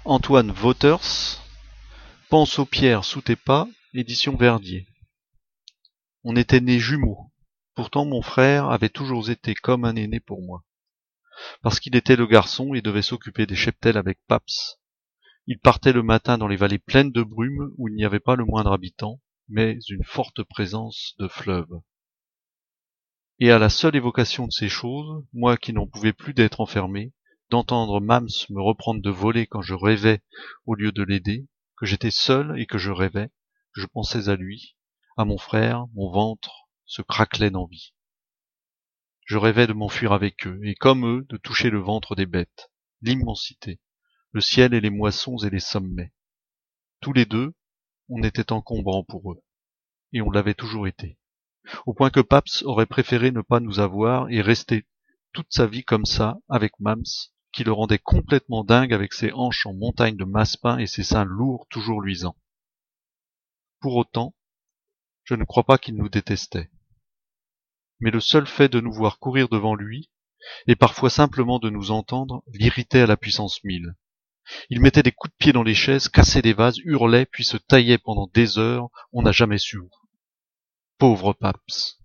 Antoine Vauters, Pense aux pierres sous tes pas, édition Verdier. On était nés jumeaux. Pourtant mon frère avait toujours été comme un aîné pour moi. Parce qu'il était le garçon et devait s'occuper des cheptels avec Paps. Il partait le matin dans les vallées pleines de brume où il n'y avait pas le moindre habitant, mais une forte présence de fleuves. Et à la seule évocation de ces choses, moi qui n'en pouvais plus d'être enfermé, d'entendre Mams me reprendre de voler quand je rêvais au lieu de l'aider, que j'étais seul et que je rêvais, que je pensais à lui, à mon frère, mon ventre se craquelait d'envie. Je rêvais de m'enfuir avec eux, et comme eux, de toucher le ventre des bêtes, l'immensité, le ciel et les moissons et les sommets. Tous les deux, on était encombrants pour eux, et on l'avait toujours été. Au point que Paps aurait préféré ne pas nous avoir et rester toute sa vie comme ça, avec Mams, qui le rendait complètement dingue avec ses hanches en montagne de massepain et ses seins lourds toujours luisants. Pour autant, je ne crois pas qu'il nous détestait. Mais le seul fait de nous voir courir devant lui, et parfois simplement de nous entendre, l'irritait à la puissance 1000. Il mettait des coups de pied dans les chaises, cassait des vases, hurlait, puis se taillait pendant des heures, on n'a jamais su où. Pauvre Paps.